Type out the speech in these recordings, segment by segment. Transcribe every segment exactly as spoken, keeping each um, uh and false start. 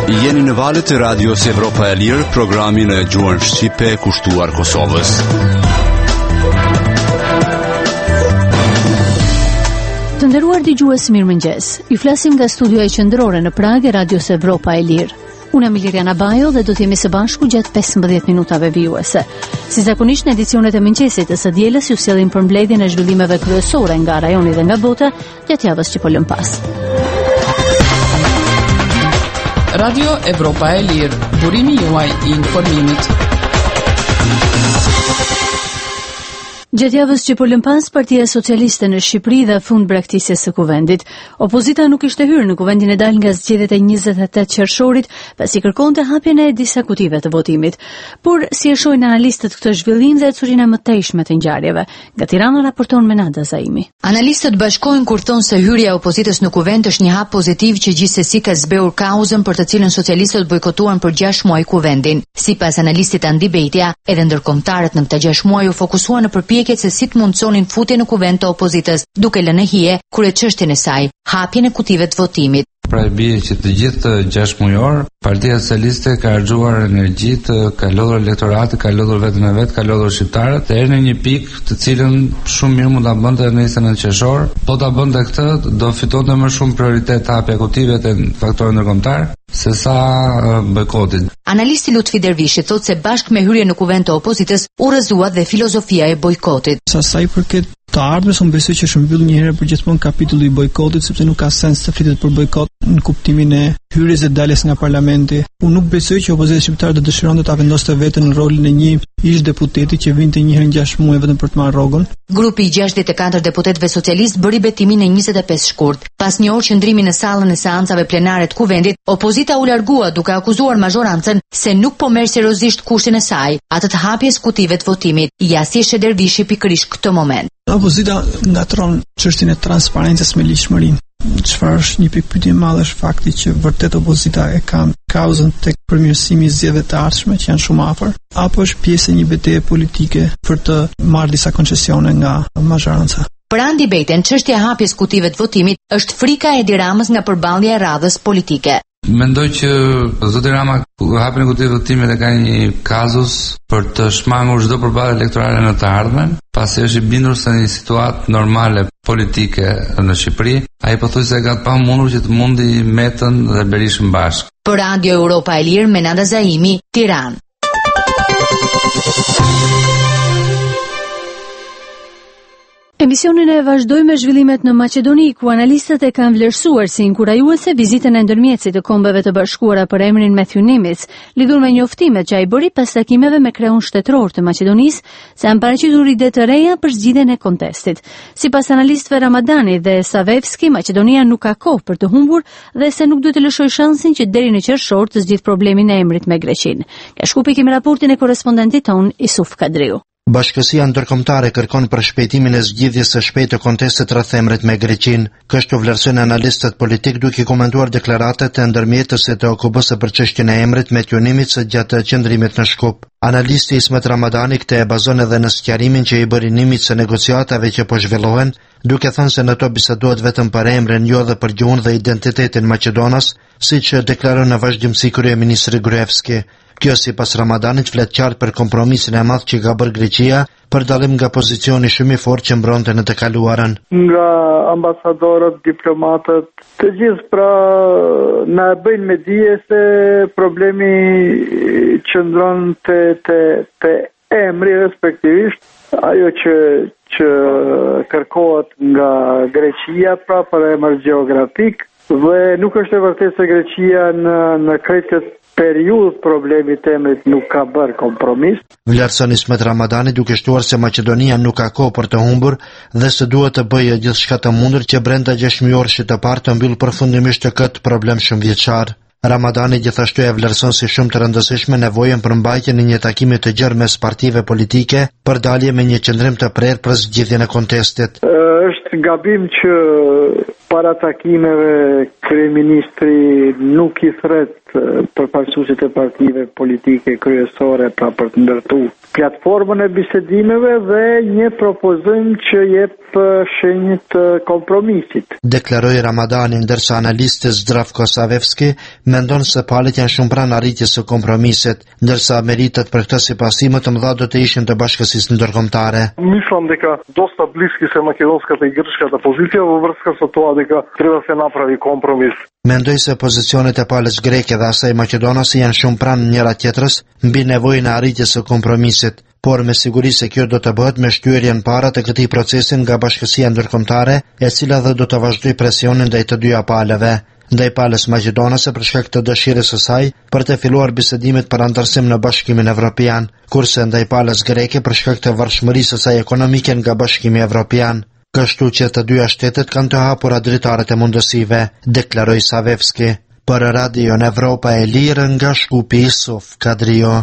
Jeni në valët e radios Evropa e Lirë, programin e gjuhën shqipe kushtuar Kosovës. Të nderuar dëgjues, mirëmëngjes. Ju flasim nga studioja qendrore në Prag e radios Evropa e Lirë. Unë jam Liriana Bajo dhe do të jemi së bashku gjatë pesëmbëdhjetë minutave vijuese. Si zakonisht në edicionet e mëngjesit të së dielës ju sjellim përmbledhjen e zhvillimeve kryesore nga rajoni dhe nga bota gjatë javës që po lëm pas. Radio Evropa e Lirë, burimi juaj i informimit. Gjatë javës që po lëm pas, Partia Socialiste në Shqipëri dha fund braktisjes së kuvendit. Opozita nuk ishte hyrë në kuvendin e dalë nga zgjedhjet e njëzet e tetë qershorit, pasi kërkonte hapjen e disa kutive të votimit. Por si e shohin analistët këtë zhvillim dhe çurinë më tejshme të ngjarjeve? Nga Tirana raporton Menada Zaimi. Analistët bashkohen kur thonë se hyrja e opozitës në kuvend është një hap pozitiv që gjithsesi ka zbeur kauzën për të cilën socialistët bojkotuan për gjashtë muaj kuvendin. Sipas analistit Andi Bejtia, edhe ndërkombëtarët në këtë gjashtë muaj u fokusuan në përpjekje se si të mundsonin futjen në kuvend të opozitës, duke lënë hije kryeçështjen e saj, hapjen e kutive të votimit. Pra e bie që të gjithë gjashtë mujor, Partia Socialiste ka harxuar energji të ka lodhur elektoratin, ka lodhur vetëm e vet, ka lodhur shqiptarët, deri në një pikë të cilën shumë mirë mund ta bënte në njëzet e nëntë qershor. Po ta bënte këtë, do fitonte më shumë prioritet hapja kutive të faktorëve ndërkombëtar se sa bojkotit. Analisti Lutfi Dervishi thotë se bashkë me hyrjen në kuvend të opozitës u rrëzua dhe filozofia e bojkotit. Sa sa i përket të ardhmes, unë besoj që është mbyll një herë për gjithmonë kapitulli i bojkotit, sepse nuk ka sens të flitet për bojkot në kuptimin e hyrjes e daljes nga parlamenti. Unë nuk besoj që opozita shqiptare do dëshironte ta vendoste veten në rolin e një ish deputeti që vinte një herë në gjashtë muaj vetëm për të marrë rrogën. Grupi i gjashtëdhjetë e katër deputetëve socialist bëri betimin në njëzet e pesë shkurt. Pas një orë qëndrimi në sallën e seancave plenare të kuvendit, opozita u largua duke akuzuar mazhorancën se nuk po merr seriozisht kushtin e saj, atë të hapjes kutive të votimit. Ja si e Dervishi pikërisht këtë moment. Opozita ngatron çështjen e transparencës me ligjshmërinë. Çfarë është një pikë pyetje e madhe është fakti që vërtet opozita e ka kauzën tek përmirësimi i zgjedhjeve të ardhshme që janë shumë afër, apo është pjesë e një betejë politike për të marrë disa koncesione nga mazhoranca. Për Andi Bejten, çështja e hapjes kutive të votimit është frika e Edi Ramës nga përballja e radhës politike. Mendoj që zoti Rama hapjen e kutive të votimit e ka një kazus për të shmangur çdo përballje elektorale në të ardhmen, pasi është i bindur se një situatë normale politike në Shqipëri, ai pothuajse ka të pamundur që të mundi Metën dhe Berishën bashkë. Për Radio Europa e Lirë, Menada Zaimi, Tiranë. Emisionin e vazhdoj me zhvillimet në Maqedoni, ku analistët e kanë vlerësuar si inkurajuese vizitën e ndërmjetësit të Kombeve të Bashkuara për emrin Matthew Nimitz, lidhur me njoftimet që ai bëri pas takimeve me kreun shtetëror të Maqedonisë, se janë paraqitur ide të reja për zgjidhjen e kontestit. Sipas analistëve Ramadani dhe Savevski, Maqedonia nuk ka kohë për të humbur dhe se nuk duhet të lëshojë shansin që deri në qershor të zgjidh problemin e emrit me Greqinë. Ka shkupi kemi raportin e korrespondentit ton Isuf Kadriu. Bashkësia ndërkombëtare kërkon përshpejtimin e zgjidhjes së shpejtë të kontestit rreth emrit me Greqinë. Kështu vlerësojnë analistët politik duke komentuar deklaratat e ndërmjetësit të O K B-së për çështjen e emrit Matthew Nimitz gjatë qëndrimit në Shkup. Analisti Ismet Ramadani këtë e bazon edhe në sqarimin që i bëri Nimitz së negociatave që po zhvillohen, duke thënë se në to bisedohet vetëm për emrin, jo edhe për gjuhën dhe identitetin Maqedonas, siç deklaron në vazhdimsi kryeministri Gruevski. Kjo sipas Ramadanit flet qartë për kompromisin e madh që ka bërë Greqia, për dallim nga pozicioni shumë i fortë që mbronte në të kaluarën. Nga ambasadorët, diplomatët, të gjithë pra na bëjnë me dije se problemi qëndron te te te emri respektivisht, ajo që që kërkohet nga Greqia pra për emër gjeografik, dhe nuk është e vërtetë se Greqia në në këtë periudhë problemi të emrit nuk ka bërë kompromis. Vlerëson Ismet Ramadani duke shtuar se Maqedonia nuk ka kohë për të humbur dhe se duhet të bëjë gjithçka të mundur që brenda gjashtë muajorëshit të parë të mbyllë përfundimisht këtë problem shumëvjeçar. Ramadani gjithashtu e vlerëson si shumë të rëndësishme nevojën për mbajtjen e një takimi të gjerë mes partive politike për dalje me një qëndrim të prerë për zgjidhjen e kontestit. Është gabim që para takimeve kryeministri nuk i thret përfaqësuesit e partive politike kryesore pra për të ndërtuar platformën e bisedimeve dhe një propozim që jep shenjë të kompromisit. Deklaroi Ramadani, ndërsa analisti Zdravko Savevski mendon se palët janë shumë pranë arritjes së kompromisit, ndërsa meritet për këtë sipasi më të mëdha do të ishin të bashkësisë ndërkombëtare. Mislim дека доста близки се македонската и грчката позиција во врска со тоа дека треба се направи компромис. Mendoj se pozicionet e palës greke dhe asaj maqedonase janë shumë pranë njëra tjetrës mbi nevojën e arritjes së kompromisit, por me siguri se kjo do të bëhet me shtyerjen para të këtij procesi nga bashkësia ndërkombëtare, e cila dhe do të vazhdojë presionin ndaj të dyja palëve. Ndaj palës maqedonase për shkak të dëshirës së saj për të filluar bisedimet për antarësim në Bashkimin Evropian, kurse ndaj palës greke për shkak të varfshmërisë së saj ekonomike nga Bashkimi Evropian. Kështu që të dyja shtetet kanë të hapura dritaret e mundësive, deklaroi Savevski. Për Radio në Evropa e Lirë nga Shkupi Isuf Kadrio.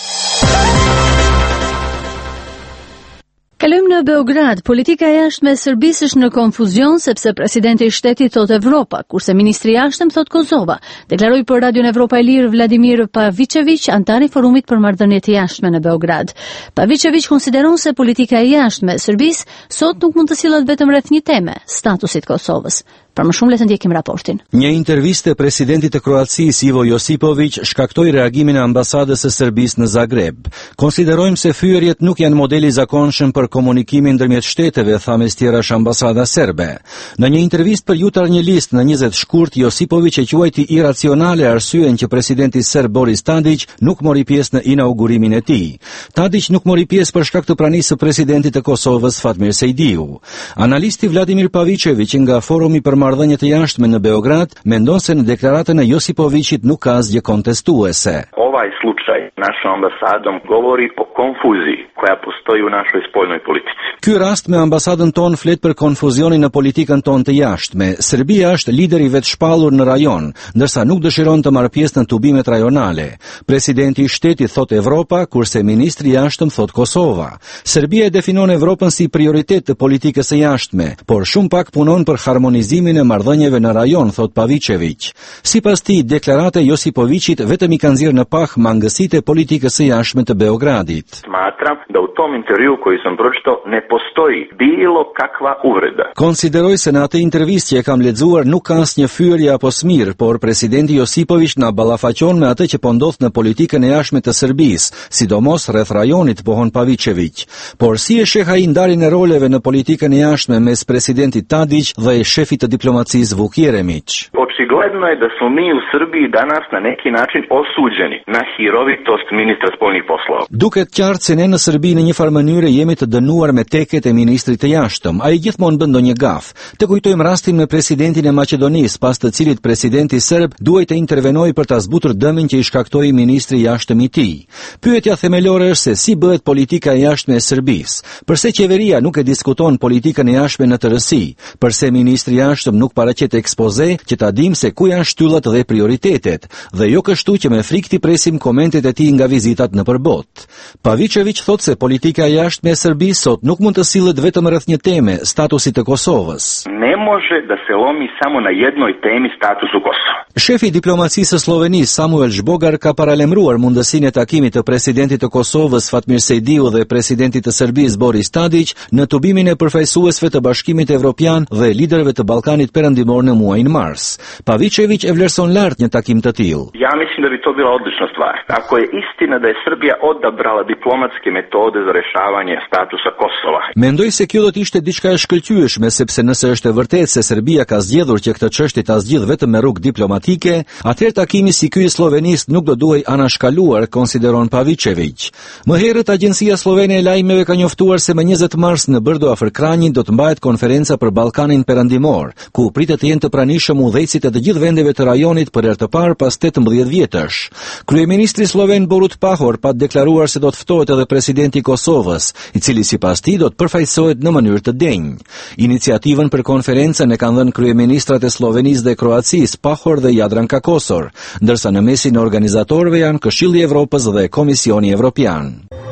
Kalojmë në Beograd. Politika e jashtme e Serbisë është në konfuzion sepse presidenti i shtetit thot Evropa, kurse ministri i jashtëm thot Kosova, deklaroi për Radio Evropa e Lirë Vladimir Pavicevic, antar i forumit për marrëdhëniet e jashtme në Beograd. Pavicevic konsideron se politika e jashtme e Serbisë sot nuk mund të sillet vetëm rreth një teme, statusit Kosovës. Për më shumë le të ndjekim raportin. Një intervistë presidentit të Kroacisë Ivo Josipović shkaktoi reagimin e ambasadës së Serbisë në Zagreb. Konsiderojmë se fyerjet nuk janë modeli i zakonshëm për komunikimin ndërmjet shteteve, tha mes tjerash ambasada serbe. Në një intervistë për Jutar një listë në njëzet shkurt, Josipović e quajti iracionale arsyen që presidenti serb Boris Tadić nuk mori pjesë në inaugurimin e tij. Tadić nuk mori pjesë për shkak të pranisë së presidentit të Kosovës Fatmir Sejdiu. Analisti Vladimir Pavicevic nga Forumi për marrëdhëniet e jashtme në Beograd mendon se në deklaratën e Josipovićit nuk ka asgjë kontestuese. Ovaj slučaj našom ambasadom govori o konfuziji koja postoji u našoj spoljnoj politici. Ky rast me ambasadën tonë flet për konfuzionin në politikën tonë të jashtme. Serbia është lider i vetshpallur në rajon, ndërsa nuk dëshiron të marrë pjesë në tubimet rajonale. Presidenti i shtetit thot Evropa, kurse ministri i jashtëm thot Kosova. Serbia e definon Evropën si prioritet të politikës së jashtme, por shumë pak punon për harmonizimin e marrëdhënieve në rajon, thot Pavicevic. Sipas tij, deklarata e Josipovićit vetëm i ka nxjerrë në pah mangësitë e politikës së jashtme të Beogradit. Smatram da u tom intervju koji sam pročitao ne postoji bilo kakva uvreda. Konsideroj se në atë intervistë që e kam lexuar nuk ka asnjë fyerje apo smir, por presidenti Josipović na ballafaqon me atë që po ndodh në politikën e jashtme të Serbisë, sidomos rreth rajonit, pohon Pavicevic. Por si e sheh ai ndarjen e roleve në politikën e jashtme mes presidentit Tadić dhe shefit të diplomacisë Vuk Jeremić? Očigledno je da smo mi u Srbiji danas na neki način osuđeni na hirovitost ministra spoljnih poslova. Duket qartë se ne në Serbi në një farë mënyrë jemi të dënuar me teket e ministrit të jashtëm. Ai gjithmonë bën ndonjë gaf. Të kujtojmë rastin me presidentin e Maqedonisë, pas të cilit presidenti serb duhej të intervenojë për ta zbutur dëmin që i shkaktoi ministri i jashtëm i tij. Pyetja themelore është se si bëhet politika e jashtme e Serbisë. Përse qeveria nuk e diskuton politikën e jashtme në tërësi? Përse ministri i jashtëm nuk paraqet ekspoze që ta dim se ku janë shtyllat dhe prioritetet, dhe jo kështu që me frikë ti presim komentet e tij nga vizitat në përbot. Pavicevic thot se politika e jashtme e Serbisë sot nuk mund të sillet vetëm rreth një teme, statusit të Kosovës. Ne može da se lomi samo na jednoj temi, statusu Kosova. Shefi i diplomacisë së Slovenisë Samuel Zbogar ka paralemruar mundësinë e takimit të presidentit të Kosovës Fatmir Sejdiu dhe presidentit të Serbisë Boris Tadić në tubimin e përfaqësuesve të Bashkimit Evropian dhe liderëve të Ballkanit Perëndimor në muajin mars. Pavicevic e vlerëson lart një takim të tillë. Ja mislim da bi to bila odlična stvar. Ako je istina da je Srbija odabrala diplomatske metode za rešavanje statusa Kosova. Mendoj se kjo do të ishte diçka e shkëlqyeshme, sepse nëse është e vërtetë se Serbia ka zgjedhur që këtë çështje ta zgjidhë vetëm me rrugë diplomatike, atëherë takimi si ky i Slovenisë nuk do duhej anashkaluar, konsideron Pavicevic. Më herët agjencia slovene e lajmeve ka njoftuar se më njëzet mars në Brdo afër Kranjit do të mbahet konferenca për Ballkanin Perëndimor, ku pritet të jenë të pranishëm udhëheqësit e të gjithë vendeve të rajonit për herë të parë pas tetëmbëdhjetë vjetësh. Kryeministri sloven Borut Pahor pa deklaruar se do të ftohet edhe presidenti i Kosovës, i cili sipas tij do të përfaqësohet në mënyrë të denjë. Iniciativën për konferencën e kanë dhënë kryeministrat e Slovenisë dhe Kroacisë, Pahor dhe Jadranka Kosor, ndërsa në mesin e organizatorëve janë Këshilli i Evropës dhe Komisioni Evropian.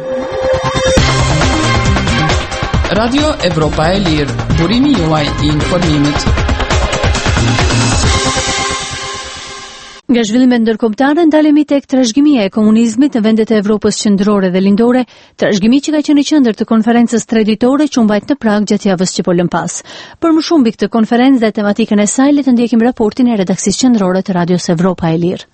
Radio Evropa e Lirë, burimi juaj i informimit. Nga zhvillimet ndërkombëtare ndalemi tek trashëgimia e komunizmit në vendet e Evropës qendrore dhe lindore, trashëgimi që ka qenë në qendër të konferencës traditore që u mbajt në Prag gjatë javës që po lëm pas. Për më shumë mbi këtë konferencë dhe tematikën e saj, le të ndjekim raportin e redaksisë qendrore të Radios Evropa e Lirë.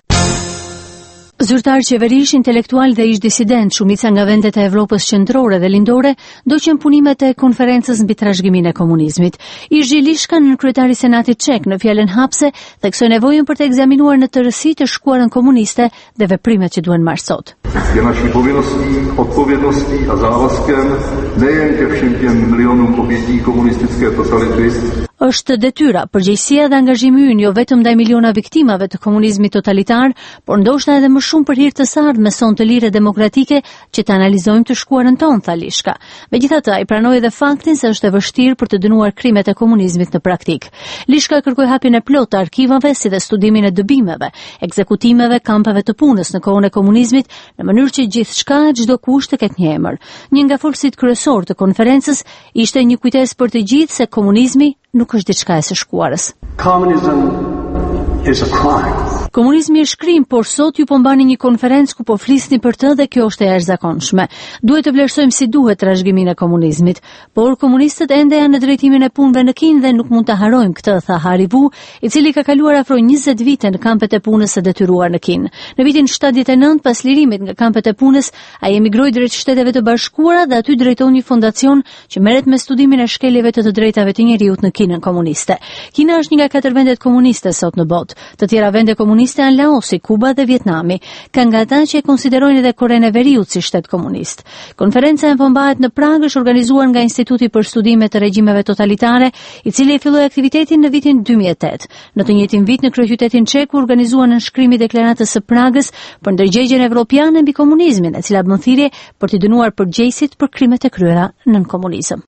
Zyrtar qeverish, intelektual dhe ish disident, shumica nga vendet e Evropës qendrore dhe lindore doqën punimet e konferencës mbi trashëgimin e komunizmit. Ish Gjilishka, në kryetari i Senatit Çek, në fjalën hapse, theksoi nevojën për të ekzaminuar në tërësi të shkuarën komuniste dhe veprimet që duhen marrë sot. Je naší povinností, odpovědností a závazkem nejen ke všem těm milionům obětí komunistické totality. Është detyra, përgjegjësia dhe angazhimi ynë jo vetëm ndaj miliona viktimave të komunizmit totalitar, por ndoshta edhe më shumë për hir të së ardhmes son të lirë demokratike që të analizojmë të shkuarën tonë, tha Lishka. Megjithatë, ai pranoi edhe faktin se është e vështirë për të dënuar krimet e komunizmit në praktik. Lishka kërkoi hapjen e plotë të arkivave si dhe studimin e dëbimeve, ekzekutimeve, kampeve të punës në kohën e komunizmit, në mënyrë që gjithçka, çdo kusht të ketë një emër. Një nga folësit kryesor të konferencës ishte një kujtesë për të gjithë se komunizmi nuk është diçka e së shkuarës. Communism is a crime. Komunizmi është krim, por sot ju po mbani një konferencë ku po flisni për të dhe kjo është e jashtëzakonshme. Duhet të vlerësojmë si duhet trashëgimin e komunizmit, por komunistët ende janë në drejtimin e punëve në Kinë dhe nuk mund ta harrojmë këtë, tha Hari Vu, i cili ka kaluar afro njëzet vite në kampet e punës së detyruar në Kinë. Në vitin shtatëdhjetë e nëntë, pas lirimit nga kampet e punës, ai emigroi drejt Shteteve të Bashkuara dhe aty drejton një fondacion që merret me studimin e shkeljeve të të drejtave të njerëzit në Kinën komuniste. Kina është një nga katër vendet komuniste sot në botë. Të tjera vende komuniste janë Laosi, Kuba dhe Vietnami. Ka nga ata që e konsiderojnë edhe Korenë e Veriut si shtet komunist. Konferenca e përmbahet në Prag është organizuar nga Instituti për Studime të Regjimeve Totalitare, i cili e filloi aktivitetin në vitin dy mijë e tetë. Në të njëjtin vit në kryeqytetin çek u organizua nënshkrimi i deklaratës së Pragës për ndërgjegjen evropiane mbi komunizmin, e cila bën thirrje për të dënuar përgjegjësit për krimet e kryera nën komunizëm.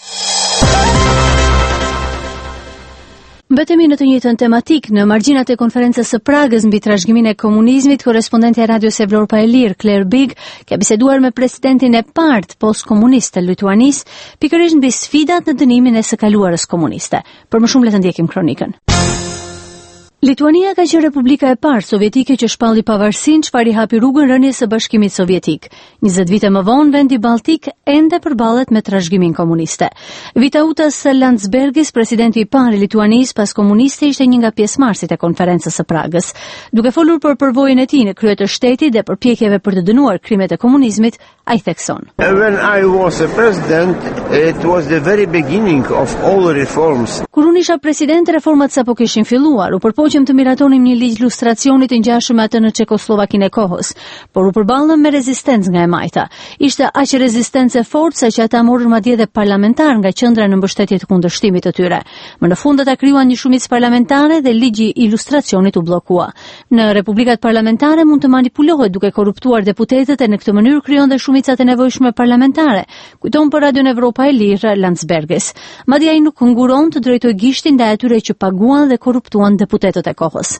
Mbetemi në të njëjtën tematik, në margjinat e konferencës së Pragës mbi trashëgimin e komunizmit, korrespondentja e Radios Evropa e Lirë, Claire Big, ka biseduar me presidentin e partë postkomunist të Lituanisë, pikërisht mbi sfidat në dënimin e së kaluarës komuniste. Për më shumë le të ndjekim kronikën. Lituania ka qenë republika e parë sovjetike që shpalli pavarësinë, çfarë i hapi rrugën rënies së Bashkimit Sovjetik. njëzet vite më vonë, vendi baltik ende përballet me trashëgimin komuniste. Vytautas Landsbergis, presidenti i parë i Lituanisë pas komuniste, ishte një nga pjesëmarrësit e konferencës së Pragës. Duke folur për përvojën e tij në krye të shtetit dhe përpjekjeve për të dënuar krimet e komunizmit, ai thekson. When I was a president, it was the very beginning of all reforms. Kur unë isha president, reformat sapo kishin filluar, u përpoqëm të miratonim një ligj lustracioni të ngjashëm me atë në Çekoslovakinë e kohës, por u përballëm me rezistencë nga e majta. Ishte aq rezistencë e fortë sa që ata morën madje edhe parlamentar nga qendra në mbështetje të kundërshtimit të tyre. Më në fund ata krijuan një shumicë parlamentare dhe ligji i lustracionit u bllokua. Në republikat parlamentare mund të manipulohet duke korruptuar deputetët e në këtë mënyrë krijon dhe shumicat e nevojshme parlamentare, kujton për Radion Evropa e Lirë Landsbergis. Madje ai nuk nguron të drejtojë gishtin ndaj atyre që paguan dhe korruptuan deputetët e kohës.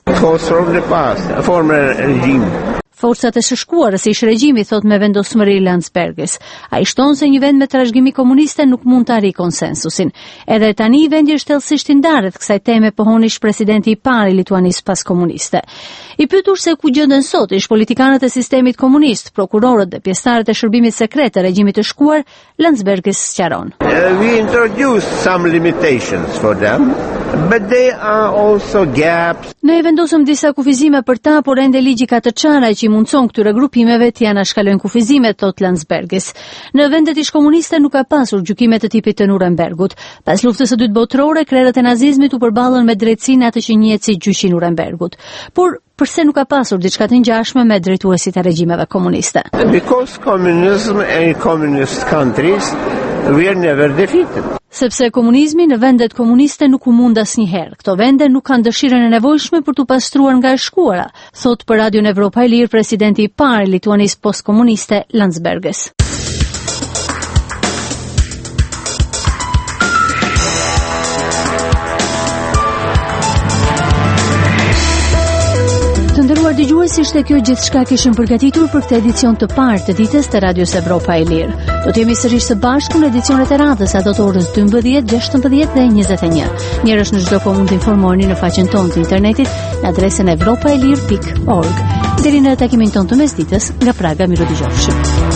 Forcat e së shkuarës ish regjimi, thot me vendosmëri Landsbergis. Ai shton se një vend me trashëgimi komuniste nuk mund të arrijë konsensusin. Edhe tani vendi është thellësisht i ndarët kësaj teme, pohon ish presidenti i parë i Lituanisë pas komuniste. I pyetur se ku gjenden sot ish politikanët e sistemit komunist, prokurorët dhe pjesëtarët e shërbimit sekret të regjimit të shkuar, Landsbergis sqaron. Uh, we introduced some limitations for them, but they are also gaps. Ne vendosëm disa kufizime për ta, por ende ligji ka të çara që i mundson këtyre grupimeve të anashkalojnë kufizimet, thot Landsbergis. Në vendet ish komuniste nuk ka pasur gjykime të tipit të Nurembergut. Pas luftës së dytë botërore, krerët e nazizmit u përballën me drejtsinë atë që njihet si gjyqi i Nurembergut. Por përse nuk ka pasur diçka të ngjashme me drejtuesit e regjimeve komuniste? Because communism and communist countries were never defeated. Sepse komunizmi në vendet komuniste nuk u mund asnjëherë. Këto vende nuk kanë dëshirën e nevojshme për t'u pastruar nga e shkuara, thot për Radion Evropa e Lirë presidenti i parë i Lituanisë postkomuniste Landsbergis. Të nderuar dëgjues, ishte kjo gjithçka kishim përgatitur për këtë edicion të parë të ditës të Radios Evropa e Lirë. Do të jemi sërish së bashku në edicionet e radhës ato të orës dymbëdhjetë, gjashtëmbëdhjetë dhe njëzet e një. Njerësh në çdo kohë mund të informoheni në faqen tonë të internetit në adresën evropaelir pikë org. Deri në takimin tonë të mesditës, nga Praga, miru dëgjofshim.